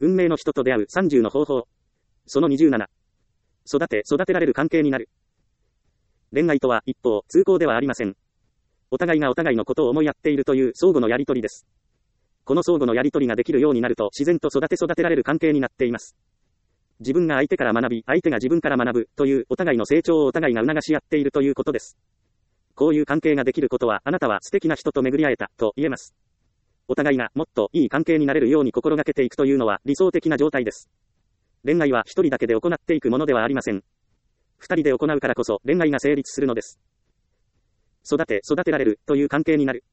運命の人と出会う30の方法。その27。育てられる関係になる。恋愛とは一方通行ではありません。お互いがお互いのことを思いやっているという相互のやりとりです。この相互のやりとりができるようになると自然と育てられる関係になっています。自分が相手から学び、相手が自分から学ぶというお互いの成長をお互いが促し合っているということです。こういう関係ができることはあなたは素敵な人と巡り会えたと言えます。お互いがもっといい関係になれるように心がけていくというのは理想的な状態です。恋愛は一人だけで行っていくものではありません。二人で行うからこそ恋愛が成立するのです。育てられるという関係になる。